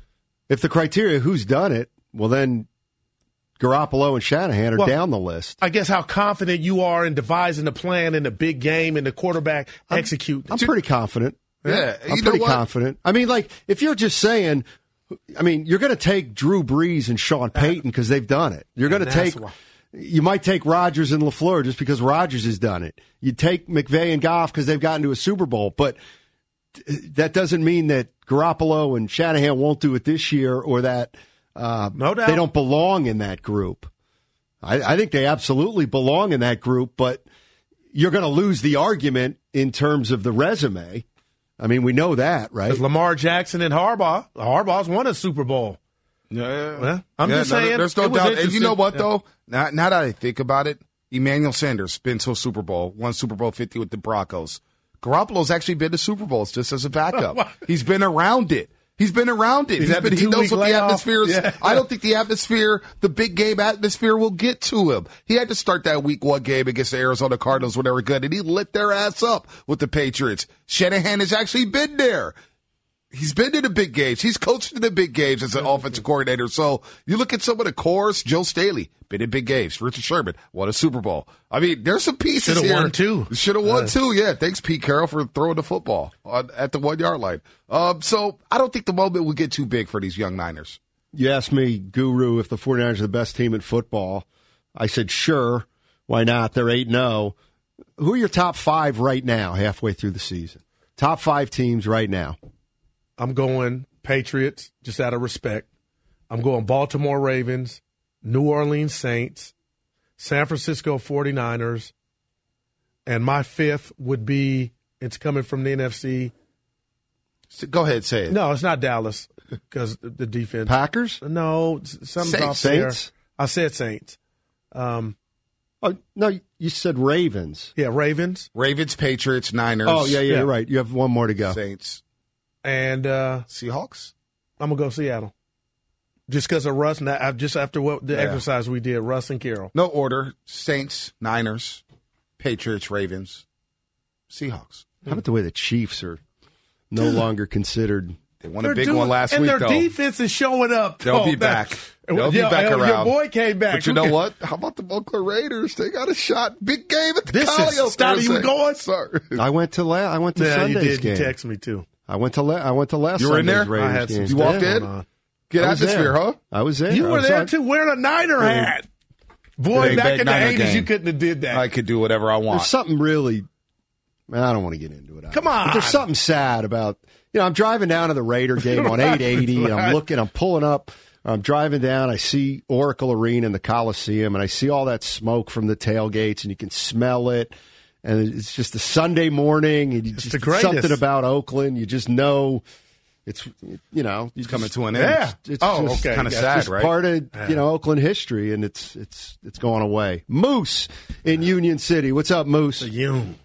If the criteria who's done it, well then Garoppolo and Shanahan are Well, down the list. I guess how confident you are in devising a plan in the big game and the quarterback executing. I'm pretty confident. Yeah, I'm you know pretty what? confident. I mean, like if you're just saying, I mean, you're going to take Drew Brees and Sean Payton because they've done it. You're going to And that's take. why. You might take Rodgers and LaFleur just because Rodgers has done it. You take McVay and Goff because they've gotten to a Super Bowl, but that doesn't mean that Garoppolo and Shanahan won't do it this year or that uh, No doubt. they don't belong in that group. I, I think they absolutely belong in that group, but you're going to lose the argument in terms of the resume. I mean, we know that, right? There's Lamar Jackson and Harbaugh. Harbaugh's won a Super Bowl. Yeah, Well, I'm Yeah, just no, saying. There's no it was doubt. And you know interesting. what, Yeah. though? Now, now that I think about it, Emmanuel Sanders been to a Super Bowl, won Super Bowl fifty with the Broncos. Garoppolo's actually been to Super Bowls just as a backup. He's been around it. He's been around it. He's He's had been, the he knows two-week what the layoff. atmosphere is. Yeah. I don't think the atmosphere, the big game atmosphere, will get to him. He had to start that week one game against the Arizona Cardinals when they were good, and he lit their ass up with the Patriots. Shanahan has actually been there. He's been to the big games. He's coached in the big games as an offensive coordinator. So you look at some of the cores, Joe Staley, been in big games. Richard Sherman won a Super Bowl. I mean, there's some pieces Should've here. won two. Should have won Uh, two, yeah. Thanks, Pete Carroll, for throwing the football on, at the one-yard line. Um, so I don't think the moment will get too big for these young Niners. You asked me, Guru, if the 49ers are the best team in football. I said, sure. Why not? They're eight and oh. Who are your top five right now, halfway through the season? Top five teams right now. I'm going Patriots, just out of respect. I'm going Baltimore Ravens, New Orleans Saints, San Francisco 49ers, and my fifth would be, it's coming from the N F C. So go ahead, say it. No, it's not Dallas because the defense. Packers? No, s- something's Saints. off there. Saints? I said Saints. Um, Oh, no, you said Ravens. yeah, Ravens. Ravens, Patriots, Niners. Oh, yeah, yeah, Yeah. you're right. You have one more to go. Saints, And uh, Seahawks. I'm going to go Seattle. Just because of Russ, and I- just after what the Yeah. exercise we did, Russ and Carroll. No order. Saints, Niners, Patriots, Ravens, Seahawks. How about the way the Chiefs are no longer considered? They won a They're big doing- one last and week, their though. defense is showing up. They'll though. be That- back. They'll be Yeah, back your around. boy came back. But you know what? How about the Oakland Raiders? They got a shot. Big game at the This is- Collio Stop, you Thursday. going? Sorry. I went to la- I went to Yeah, you Sunday's did. game. You text me too. I went to la- I went to last You were in Sunday's there? Raiders I had some game. You walked stuff in? going on. Good I was atmosphere, there. huh? I was there. You I were was there on- too, wearing a Niner hat. Boy, Big, back big in the Niner eighties, game. you couldn't have did that. I could do whatever I want. There's something really. I don't want to get into it. Come But on. there's something sad about. You know, I'm driving down to the Raider game on eight eighty, and I'm Right. looking. I'm pulling up. I'm driving down. I see Oracle Arena and the Coliseum, and I see all that smoke from the tailgates, and you can smell it. And it's just a Sunday morning, and you It's just the greatest. something about Oakland. You just know it's you know It's you coming just- to an end. Yeah. It's Oh, just, okay. Kinda it's sad, just right? part of Yeah. you know Oakland history, and it's it's it's going away. Moose in Union City. What's up, Moose? You.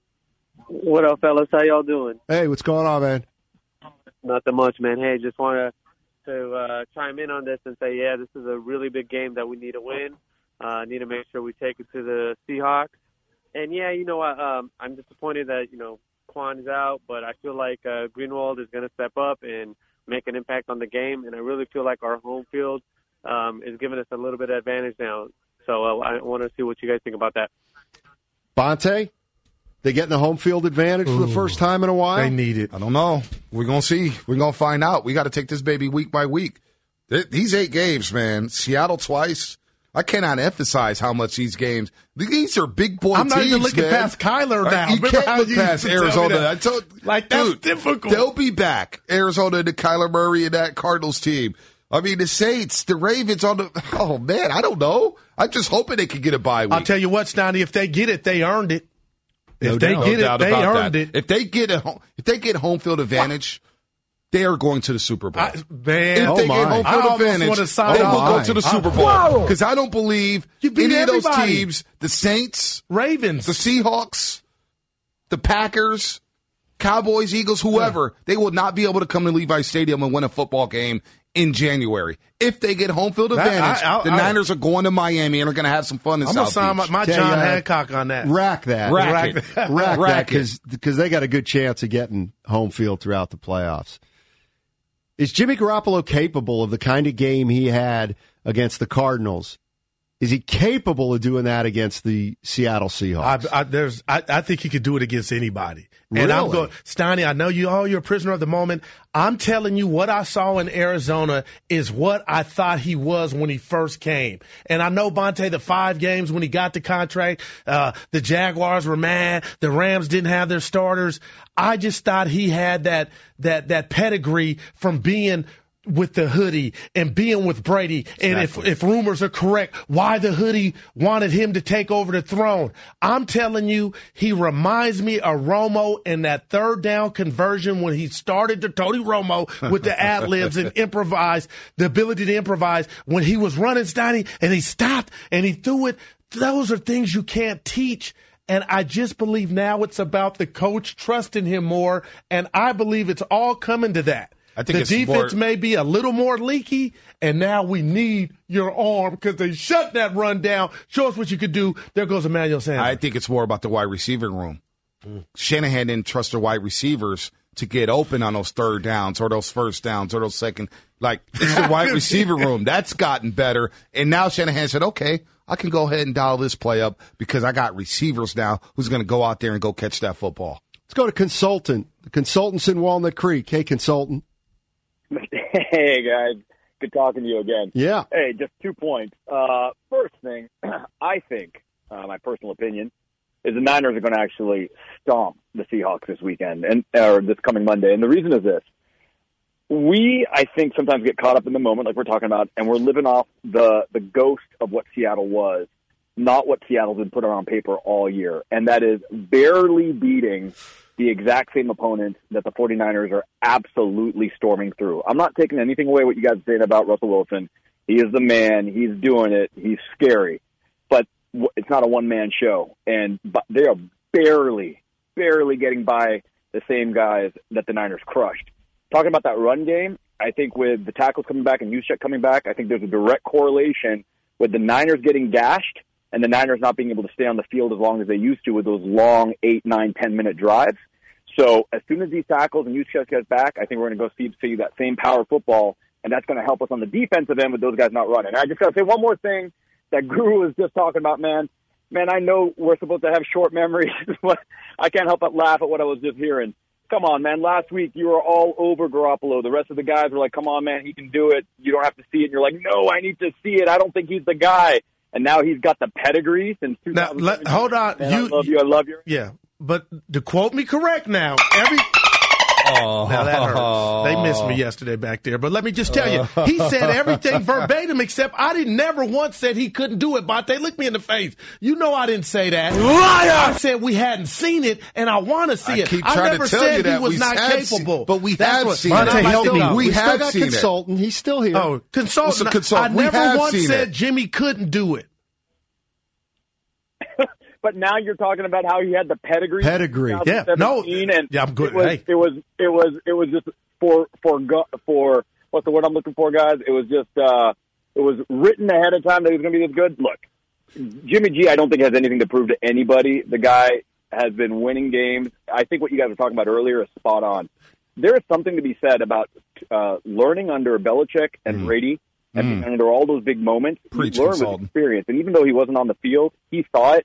What up, fellas? How y'all doing? Hey, what's going on, man? Nothing much, man. Hey, just want to to uh, chime in on this and say, yeah, this is a really big game that we need to win. Uh, need to make sure we take it to the Seahawks. And yeah, you know what? Um, I'm disappointed that you know Quan is out, but I feel like uh, Greenwald is going to step up and make an impact on the game. And I really feel like our home field um, is giving us a little bit of advantage now. So uh, I want to see what you guys think about that. Bonte? They getting the home field advantage Ooh, for the first time in a while? They need it. I don't know. We're going to see. We're going to find out. We got to take this baby week by week. These eight games, man, Seattle twice. I cannot emphasize how much these games. These are big boy I'm teams. I'm not even looking man. past Kyler now. You Remember can't how look you past Arizona. That? I told, like that's dude, difficult. They'll be back. Arizona and the Kyler Murray and that Cardinals team. I mean, the Saints, the Ravens on the. Oh man, I don't know. I'm just hoping they can get a bye week. I'll tell you what, Stoney. If they get it, they earned it. If no they doubt. get no it, they earned that. it. If they get a home, if they get home field advantage. They are going to the Super Bowl. I, man, if oh they my. get home field advantage, they will go to the Super Bowl. Because I don't believe any everybody. of those teams, the Saints, Ravens, the Seahawks, the Packers, Cowboys, Eagles, whoever, yeah. they will not be able to come to Levi Stadium and win a football game in January. If they get home field advantage, that, I, I, the I, Niners are going to Miami and are going to have some fun in I'm South gonna Beach. sign my, my John Hancock on that. Rack that. Rack, rack it. Rack, rack that because they got a good chance of getting home field throughout the playoffs. Is Jimmy Garoppolo capable of the kind of game he had against the Cardinals? Is he capable of doing that against the Seattle Seahawks? I, I, there's, I, I think he could do it against anybody. Really? And I'm going, Steiny, I know you, oh, you're a prisoner of the moment. I'm telling you, what I saw in Arizona is what I thought he was when he first came. And I know, Bonte, the five games when he got the contract, uh, the Jaguars were mad. The Rams didn't have their starters. I just thought he had that, that, that pedigree from being with the hoodie and being with Brady. And exactly. if, if rumors are correct, why the hoodie wanted him to take over the throne. I'm telling you, he reminds me of Romo in that third down conversion when he started to Tony Romo with the ad-libs and improvise, the ability to improvise when he was running Steiny and he stopped and he threw it. Those are things you can't teach. And I just believe now it's about the coach trusting him more. And I believe it's all coming to that. I think the it's defense more, may be a little more leaky, and now we need your arm because they shut that run down. Show us what you could do. There goes Emmanuel Sanders. I think it's more about the wide receiver room. Mm. Shanahan didn't trust the wide receivers to get open on those third downs or those first downs or those second. Like, it's the wide receiver room. That's gotten better. And now Shanahan said, okay, I can go ahead and dial this play up because I got receivers now who's going to go out there and go catch that football. Let's go to Consultant. The Consultant's in Walnut Creek. Hey, Consultant. Hey, guys. Good talking to you again. Yeah. Hey, just two points. Uh, first thing, I think, uh, my personal opinion, is the Niners are going to actually stomp the Seahawks this weekend and or this coming Monday. And the reason is this. We, I think, sometimes get caught up in the moment, like we're talking about, and we're living off the, the ghost of what Seattle was, not what Seattle's been put on paper all year. And that is barely beating the exact same opponents that the 49ers are absolutely storming through. I'm not taking anything away what you guys are saying about Russell Wilson. He is the man. He's doing it. He's scary. But it's not a one-man show. And they are barely, barely getting by the same guys that the Niners crushed. Talking about that run game, I think with the tackles coming back and Juszczyk coming back, I think there's a direct correlation with the Niners getting gashed and the Niners not being able to stay on the field as long as they used to with those long eight, nine, ten-minute drives. So as soon as these tackles and Juszczyk get back, I think we're going to go see, see that same power football, and that's going to help us on the defensive end with those guys not running. And I just got to say one more thing that Guru was just talking about, man. Man, I know we're supposed to have short memories, but I can't help but laugh at what I was just hearing. Come on, man. Last week you were all over Garoppolo. The rest of the guys were like, come on, man, he can do it. You don't have to see it. And you're like, no, I need to see it. I don't think he's the guy. And now he's got the pedigree since two thousand seventeen. Now, hold on. Man, you, I love you. I love you. Yeah. But to quote me correct now, every oh, now that hurts. They missed me yesterday back there. But let me just tell you, he said everything verbatim except I didn't never once said he couldn't do it. Bonte, look me in the face. You know I didn't say that. Liar! I said we hadn't seen it, and I want to see I it. Keep I trying never to tell said you that. he was we not capable. Seen, but we That's have what, seen Bonte, it. help me. We, we have still got seen Consultant. it. He's still here. Oh, Consultant. Consultant. I We never have once seen said it. Jimmy couldn't do it. But now you're talking about how he had the pedigree. Pedigree. Yeah. No. And yeah, I'm good. It was, hey. it was, it was, it was just for, for, for, what's the word I'm looking for, guys? It was just, uh, it was written ahead of time that he was going to be this good. Look, Jimmy G, I don't think has anything to prove to anybody. The guy has been winning games. I think what you guys were talking about earlier is spot on. There is something to be said about, uh, learning under Belichick and mm. Brady. And mm. under all those big moments, Preach, he learned with experience. And even though he wasn't on the field, he saw it.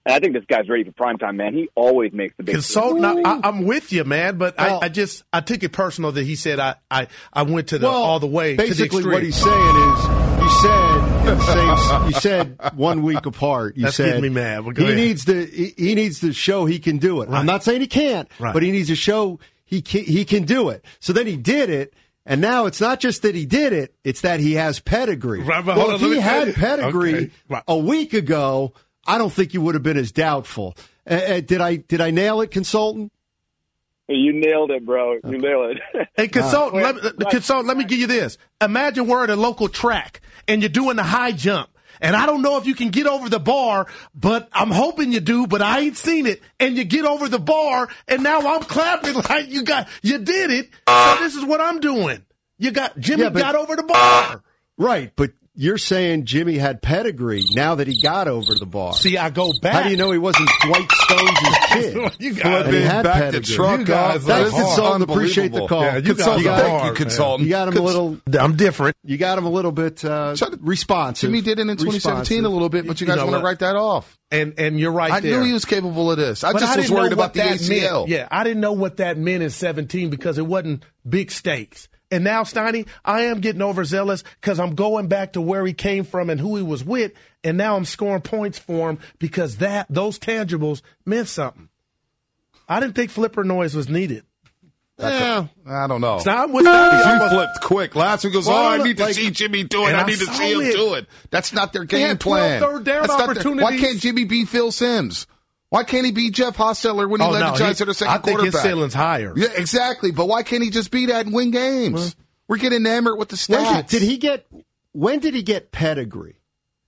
And I think this guy's ready for primetime, man. He always makes the big Consult, now, I, I'm with you, man, but well, I, I just I took it personal that he said I, I, I went to the well, all the way. Basically, to the what he's saying is you said in the same, you said one week apart. You That's said getting me mad. Well, he ahead. needs to he, he needs to show he can do it. Right. I'm not saying he can't, right. but he needs to show he can, he can do it. So then he did it. And now it's not just that he did it, it's that he has pedigree. Right, but well, hold if on, he had pedigree okay. right. a week ago, I don't think you would have been as doubtful. Uh, uh, did I did I nail it, consultant? You nailed it, bro. You okay. nailed it. Hey, consultant, uh, let, me, consultant, let me give you this. Imagine we're at a local track, and you're doing the high jump. And I don't know if you can get over the bar, but I'm hoping you do, but I ain't seen it. And you get over the bar, and now I'm clapping like you got, you did it. So this is what I'm doing. You got, Jimmy yeah, but, got over the bar. Right, but you're saying Jimmy had pedigree now that he got over the bar. See, I go back. How do you know he wasn't Dwight Stones' kid? you guys had back pedigree. the truck. You guys, thanks, consultant. Appreciate the call. Yeah, you consultant, got, thank you, consultant. You got him a little. I'm different. You got him a little bit uh, responsive. Jimmy did it in twenty seventeen responsive. a little bit, but you guys you know want to write that off. And and you're right I there. knew he was capable of this. I but just I was worried about the that A C L. Meant. Yeah, I didn't know what that meant in seventeen because it wasn't big stakes. And now, Steiny, I am getting overzealous because I'm going back to where he came from and who he was with, and now I'm scoring points for him because that those tangibles meant something. I didn't think flipper noise was needed. Yeah, I don't know. It's not, what's not, you flipped quick. Last week goes, well, oh, I need to like, see Jimmy do it. I need to see him it. do it. That's not their game plan. Third down opportunities. Why can't Jimmy be Phil Simms? Why can't he be Jeff Hostetler when he oh, led no, the Giants he, at the second I think quarterback? his ceiling's higher. Yeah, exactly. But why can't he just be that and win games? Well, we're getting enamored with the stats. When did, did he get? When did he get pedigree?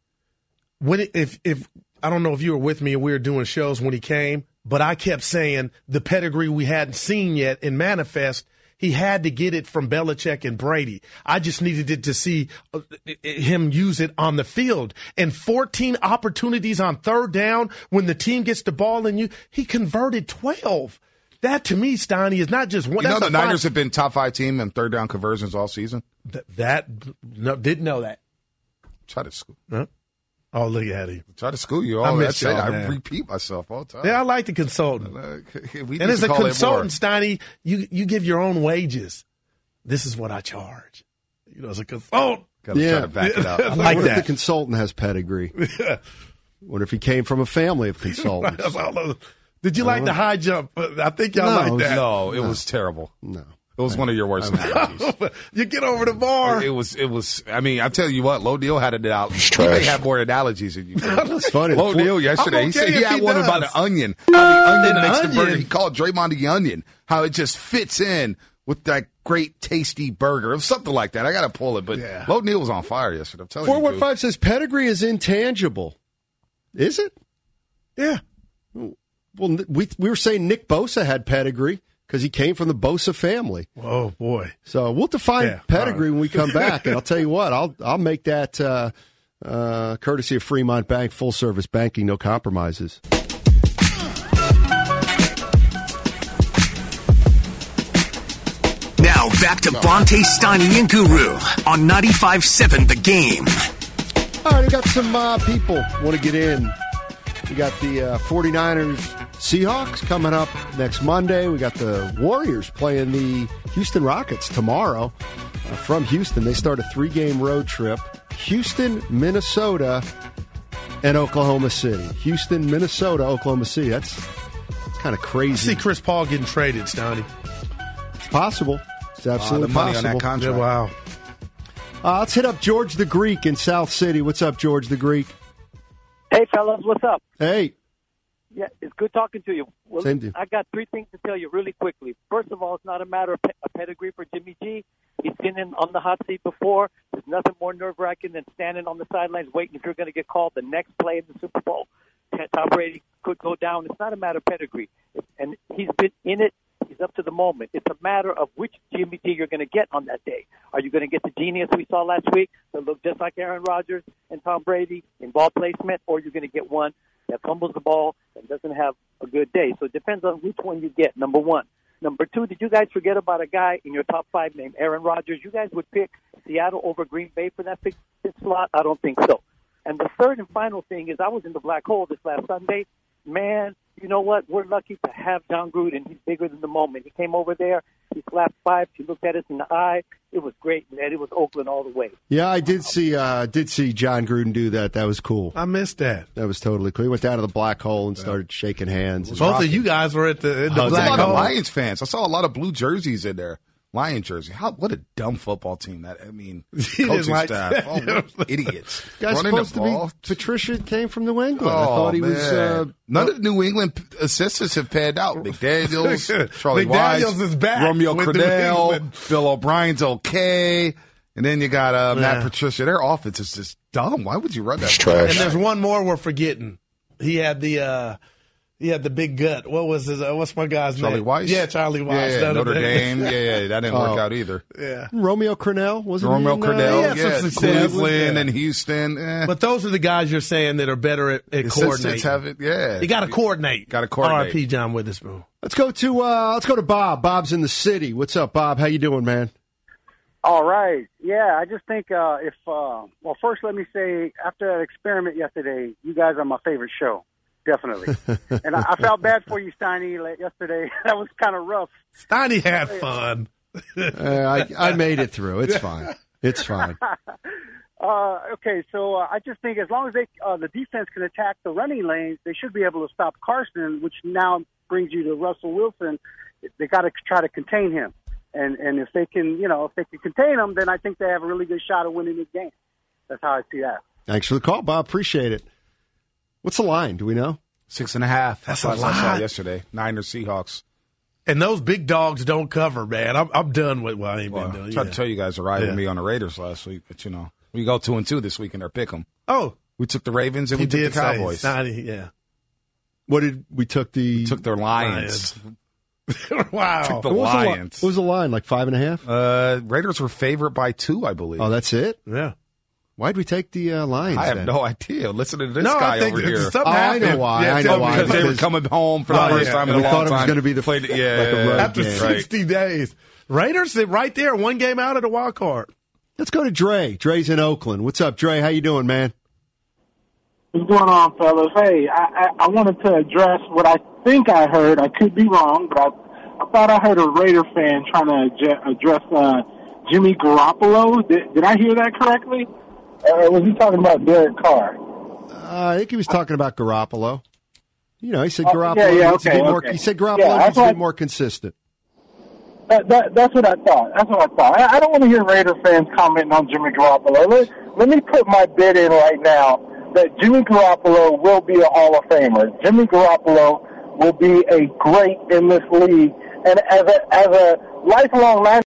When it, if if I don't know if you were with me and we were doing shows when he came, but I kept saying the pedigree we hadn't seen yet in manifest. He had to get it from Belichick and Brady. I just needed it to see him use it on the field. And fourteen opportunities on third down when the team gets the ball in you, he converted twelve. That, to me, Steiny, is not just one. You know the Niners have been top five team in third down conversions all season? Th- that, no, didn't know that. Try to school. Huh? Oh, look at him. Try to school you all. I miss That's y'all, it. I man. repeat myself all the time. Yeah, I like the consultant. Uh, and as a consultant, Steiny, you, you give your own wages. This is what I charge. You know, as a consultant. Gotta yeah. try to back it up. I like what that. If the consultant has pedigree? Yeah. What if he came from a family of consultants? Did you like the high jump? I think y'all no, like that. No, it no. was terrible. No. It was one of your worst analogies. You get over the bar. It was, it was, I mean, I tell you what, Low Deal had an analogy. He may have more analogies than you. That's funny. Low Deal yesterday, okay he said he had he one does. about an onion. How the onion An makes onion. the burger. He called Draymond the onion. How it just fits in with that great, tasty burger. It was something like that. I got to pull it, but yeah. Low Deal was on fire yesterday. I'm telling four you. one five says pedigree is intangible. Is it? Yeah. Well, we we were saying Nick Bosa had pedigree because he came from the Bosa family. Oh boy! So we'll define yeah, pedigree right. when we come back, and I'll tell you what, I'll I'll make that uh, uh, courtesy of Fremont Bank, full service banking, no compromises. Now back to Bonte, Steiny, and Guru on ninety-five seven The Game. All right, we got some uh, people want to get in. We got the uh, 49ers Seahawks coming up next Monday. We got the Warriors playing the Houston Rockets tomorrow uh, from Houston. They start a three-game road trip. Houston, Minnesota, and Oklahoma City. Houston, Minnesota, Oklahoma City. That's, that's kind of crazy. I see Chris Paul getting traded, Stoney. It's possible. It's absolutely uh, the money possible. on that contract. Yeah, wow. Uh, let's hit up George the Greek in South City. What's up, George the Greek? Hey, fellas, what's up? Hey. Yeah, it's good talking to you. Well, Same to you. I got three things to tell you really quickly. First of all, it's not a matter of pe- a pedigree for Jimmy G. He's been in on the hot seat before. There's nothing more nerve-wracking than standing on the sidelines waiting if you're going to get called the next play in the Super Bowl. Tom Brady could go down. It's not a matter of pedigree. And he's been in it. He's up to the moment. It's a matter of which Jimmy G you're going to get on that day. Are you going to get the genius we saw last week that looked just like Aaron Rodgers and Tom Brady in ball placement, or you're going to get one that fumbles the ball and doesn't have a good day? So it depends on which one you get, number one. Number two, did you guys forget about a guy in your top five named Aaron Rodgers? You guys would pick Seattle over Green Bay for that fifth slot? I don't think so. And the third and final thing is I was in the black hole this last Sunday, man, you know what? We're lucky to have John Gruden. He's bigger than the moment. He came over there. He slapped five. He looked at us in the eye. It was great, man. It was Oakland all the way. Yeah, I did see uh, did see John Gruden do that. That was cool. I missed that. That was totally cool. He went down to the black hole and started shaking hands. Both rocking. Of you guys were at the, in the uh, black hole. A lot hole. of Lions fans. I saw a lot of blue jerseys in there. Lion jersey. How what a dumb football team that. I mean, coaching like staff. Oh, what idiots. Guy's Running supposed the to ball. be Patricia came from New England. Oh, I thought he man. was. Uh, None of the New England assistants have panned out. McDaniels, Charlie McDaniels Wise, is back Romeo with Crennel, Bill O'Brien's okay, and then you got uh, Yeah. Matt Patricia. Their offense is just dumb. Why would you run that? And there's one more we're forgetting. He had the uh, he had the big gut. What was his? Uh, what's my guy's Charlie name? Weiss? Yeah, Charlie Weiss. Yeah, yeah, Notre Dame. Yeah, yeah, that didn't work Oh. out either. Yeah. Romeo Crennel wasn't Romeo he in, uh, Crennel, he had some yeah, success. Cleveland Yeah. and Houston. Eh. But those are the guys you're saying that are better at, at Assistants coordinating. have it, yeah. You got to coordinate. Got to coordinate. R I P John Witherspoon. Let's go to uh, let's go to Bob. Bob's in the city. What's up, Bob? How you doing, man? All right. Yeah, I just think uh, if uh, well, first let me say after that experiment yesterday, you guys are my favorite show, definitely. And I, I felt bad for you, Steiny, like yesterday. That was kind of rough. Steiny had fun. uh, I, I made it through. It's fine. It's fine. Uh, okay, so uh, I just think as long as they uh, the defense can attack the running lanes, they should be able to stop Carson, which now brings you to Russell Wilson. They got to try to contain him, and and if they can, you know, if they can contain him, then I think they have a really good shot of winning this game. That's how I see that. Thanks for the call, Bob. Appreciate it. What's the line? Do we know? Six and a half. That's That's a what I saw lot. yesterday. Niners Seahawks. And those big dogs don't cover, man. I'm, I'm done with what I ain't Well, been I doing. tried Yeah. to tell you guys to ride with Yeah. me on the Raiders last week, but you know we go two and two this week in our pick 'em. Oh, We took the Ravens and he we took did the Cowboys. say Steiny, yeah. What did we took the? We took their Lions. Wow. Took the what was the li- Lions. what was the line? Like five and a half? Uh, Raiders were favored by two, I believe. Oh, that's it. Yeah. Why'd we take the uh, Lions? I have then? no idea. Listen to this No, I guy think over it's- here. something Oh, I know happened. why. Yeah, I know something- why. Because they were Because- coming home for the Oh, first yeah. time in And a we long thought it was time. going to be the Played, yeah, like a road After game. sixty days. Raiders sit right there, one game out of the wild card. Let's go to Dre. Dre's in Oakland. What's up, Dre? How you doing, man? What's going on, fellas? Hey, I, I, I wanted to address what I think I heard. I could be wrong, but I, I thought I heard a Raider fan trying to adge- address uh, Jimmy Garoppolo. Did, did I hear that correctly? Or was he talking about Derek Carr? Uh, I think he was talking about Garoppolo. You know, he said Oh, Garoppolo yeah, yeah, needs to okay, be more. okay. He said Garoppolo Yeah, needs that's to be what- more consistent. That, that, that's what I thought. That's what I thought. I, I don't want to hear Raider fans commenting on Jimmy Garoppolo. Let, let me put my bid in right now that Jimmy Garoppolo will be a Hall of Famer. Jimmy Garoppolo will be a great in this league. And as a, as a lifelong Niner